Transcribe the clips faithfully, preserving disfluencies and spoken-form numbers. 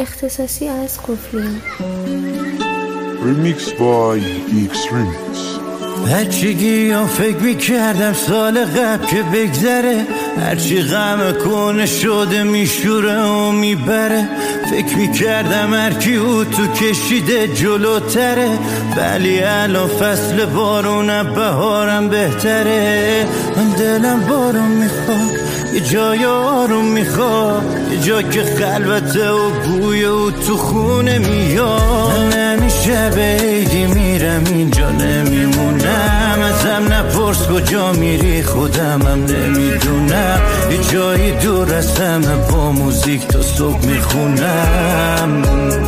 اختصاصی از قفلی. Remix by X-Remix. هرچی ها فکر میکردم سال قبل که بگذره، هرچی غم کنه شده میشوره و میبره. فکر میکردم هرکی او تو کشیده جلوتره، ولی الان فصل بارون بهارم بهتره. من دلم بارون میخواد، یه جای آروم میخواد، یه جا که خلوته و بوی او تو خونه میاد. من همیشه به عیدی میرم اینجا نمیمونم، ازم نپرس کجا میری خودم هم نمیدونم. یه جایی دور از همه با موزیک تا صبح میخونم.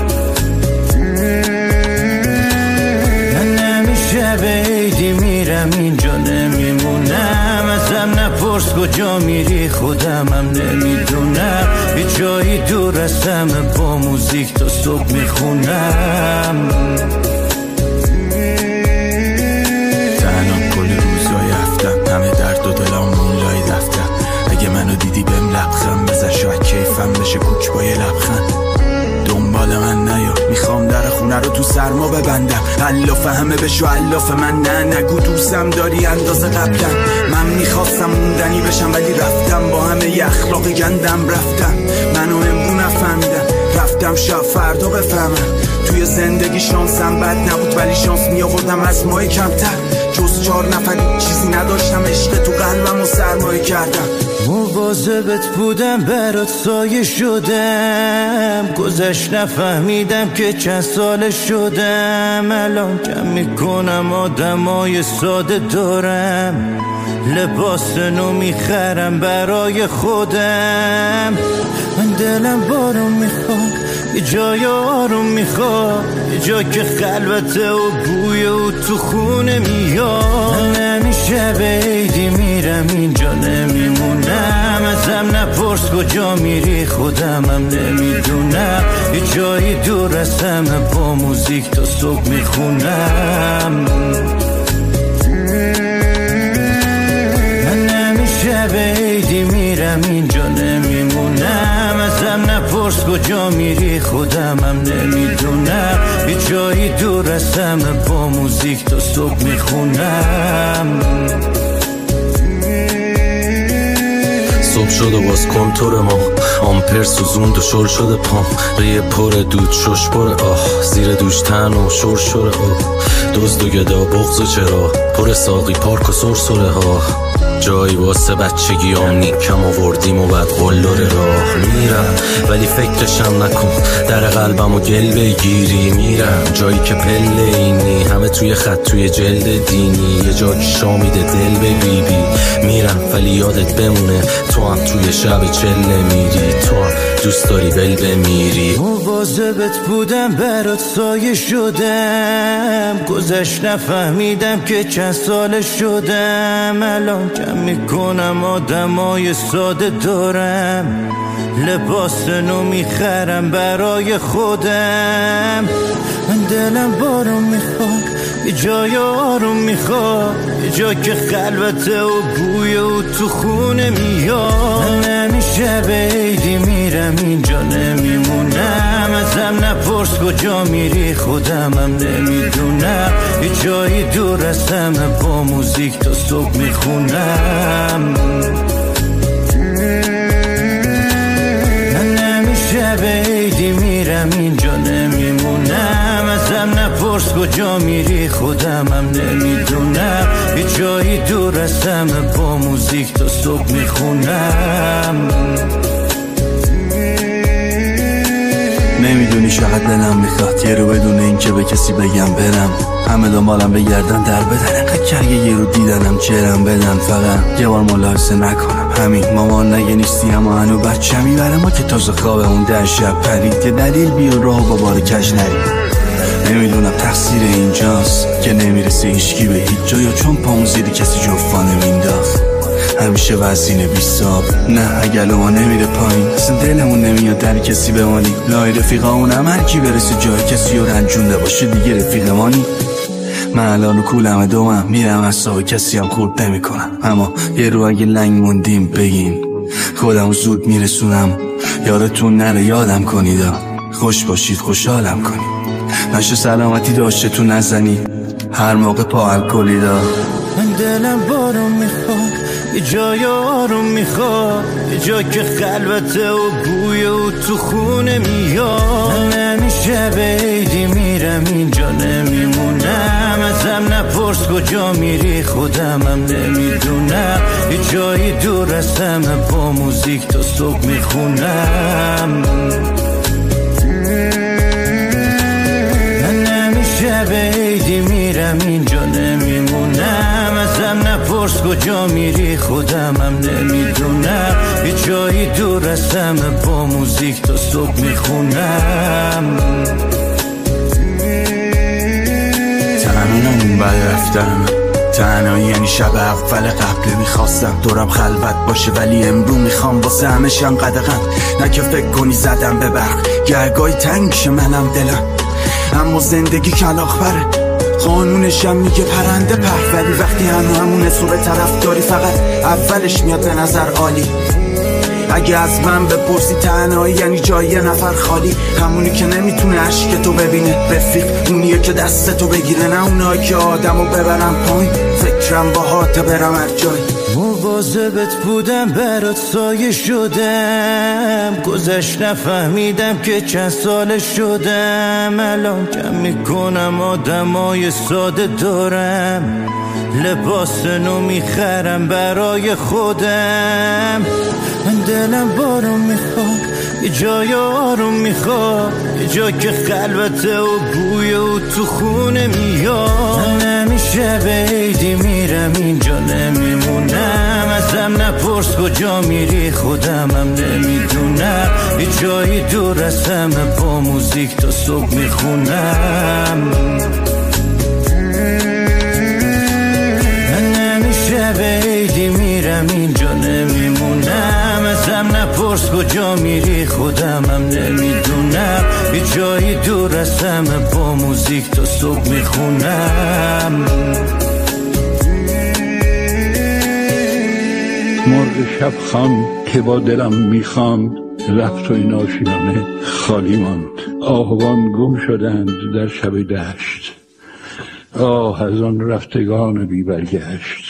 من همیشه به عیدی میرم اینجا نمیمونم، ازم نپرس کجا میری خودم هم نمیدونم. یه جایی دور از همه با موزیک تا صبح میخونم. تنها کل روزای هفتم، همه درد و دلام مولای دفتر. اگه منو دیدی بهم لبخند بزن، شاید کیفم بشه کوک با یه لبخند. دنبال من نیا، میخوام در خونه رو تو سرما ببندم. علاف همه بشو علاف من، نه نگو دوستم داری اندازه قبلا. من میخواستم موندنی بشم ولی رفتم، با همه ی اخلاق گندم رفتم. منو امرو نفهمیدم، رفتم شب فردا بفهمم. توی زندگی شانسم بد نبود ولی شانس میآوردم از ماه کمتر. جز چهار نفری چیزی نداشتم، عشق تو قلبم و سرمایه کردم. مواظبت بودم برات سایه شدم، گذشت نفهمیدم که چند سال شدم. الان کم میکنم آدمای ساده دارم، لباس نو میخرم برای خودم. من دلم بارون میخواد، یه جای آروم میخواد، یه جا که خلوته و بوی او تو خونه میاد. من همیشه به عیدی میرم اینجا نمیمونم، ازم نپرس کجا میری خودم هم نمیدونم. یه جایی دور از همه با موزیک تا صبح میخونم. من همیشه به عیدی میرم اینجا نمیمونم، ازم نپرس کجا میری خودم هم نمیدونم. یه جایی دور از همه با موزیک تا صبح میخونم. صبح شد و باز کنتور ما، آمپر سوزوند و شل شده پام. ریه پر دود شش پر آه، زیر دوش تن و شور شور آه. دزد و گدا بغض و چرا پر ساقی پارک و سرسره ها. جایی واسه بچگی آمنی کم آوردیم و بعد قلدر راه میرم، ولی فکرشم نکن در قلبم و گل بگیری. میرم جایی که پله اینی، همه توی خط توی جلد دینی. یه جا که شامیده دل به بی بی. میرم ولی یادت بمونه تو هم توی شب چله میری، تو هم دوست داری بل بمیری. مواظبت بودم برات سایه شدم، گذشت نفهمیدم که چند سال شدم. الان کم میکنم آدمای ساده دارم، لباس نو میخرم برای خودم. من دلم بارون میخواد، یه جای آروم میخواد، یه جا که خلوته و بوی او تو خونه میاد. من همیشه به عیدی میرم اینجا نمیمونم، ازم نپرس کجا میری خودم هم نمیدونم. یه جایی دور از همه با موزیک تا صبح میخونم. من همیشه به عیدی میرم اینجا نمیمونم، ازم نپرس کجا میری خودم هم نمیدونم. یه جایی دور از همه با موزیک تا صبح میخونم. نمیدونی چقدر دلم میخواد یه رو بدون این که به کسی بگم برم. همه دنبالم بگردن در بدن، انقدر کرگه یه رو دیدنم چرم بدن. فقط یه بار ملاحظه نکنم همین، مامان نگه نیستی اما هنو بچه میبره. ما که تازه خوابمون در شب پرید، یه دلیل بیار راه با بار کش نرید. نمیدونم تقصیر اینجاست که نمیرسه هیچکی به هیچ جا، یا چون پامون زیر کسی جفا نمینداخت. همیشه وزینه بیستاب، نه اگل ما نمیره پایین، اصلا دلمون نمیاد در کسی بمانی. لای رفیقامون هم هر کی برسه جای کسی رو رنجونده باشه دیگه رفیق مانی. من الان رو کولم دومم، میرم اصاب کسی هم خورد نمی کنم. اما یه رو اگه لنگ موندیم بگین، خودم زود میرسونم. یادتون نره یادم کنیدا، خوش باشید خوشحالم کنید نشه سلامتی داشته تو نزنید هر موقع پا الکلی دار من دلم بارون میخواد یه جای آروم میخواد یه جا که خلوته و بوی و تو خونه میاد من نمیشه به عیدی میرم اینجا نمیمونم ازم نپرس کجا میری خودمم نمیدونم یه جایی دور از همه با موزیک تا صبح میخونم من نمیشه به عیدی میرم اینجا نمیمونم ازم نپرس کجا میری خودمم نمیدونم یه جایی دور از همه با موزیک تا صبح میخونم تنها بعد رفتم تنهایی یعنی شب اول قبل میخواستم دورم خلوت باشه ولی امرو میخوام واسه همشم قدغن نه که فکر کنی زدم به برق گرگای تنگش منم دلم اما زندگی کلاغ پره قانونشم میگه پرنده پر ولی وقتی همه همونه صورت طرف داری فقط اولش میاد به نظر عالی اگه از من بپرسی تنهایی یعنی جای یه نفر خالی همونی که نمیتونه عشق تو ببینه رفیق اونیه که دست تو بگیره نه اونایی که آدمو ببرم پایین فکرم با هاته برم هر جایی مواظبت بودم برات سایه شدم گذشت نفهمیدم که چند سال شدم الان کم میکنم آدمای ساده دارم لباس نو میخرم برای خودم من دلم بارون میخواد یه جای آروم میخواد یه جا که خلوته و بوی و تو خونه میاد من نمیشه به عیدی میرم اینجا نمیمونم ازم نپرس کجا میری خودمم نمیدونم یه جایی دور از همه با موزیک تا صبح میخونم من نمیشه به عیدی میرم اینجا نمیمونم ازم نپرس کجا میری خودمم نمیدونم یه جایی دور از همه با موزیک تا صبح میخونم مرغ شب خان که با دلم میخواند رفت و این آشیانه خالی ماند آهوان گم شدند در شب دشت آه از آن رفتگان بی برگشت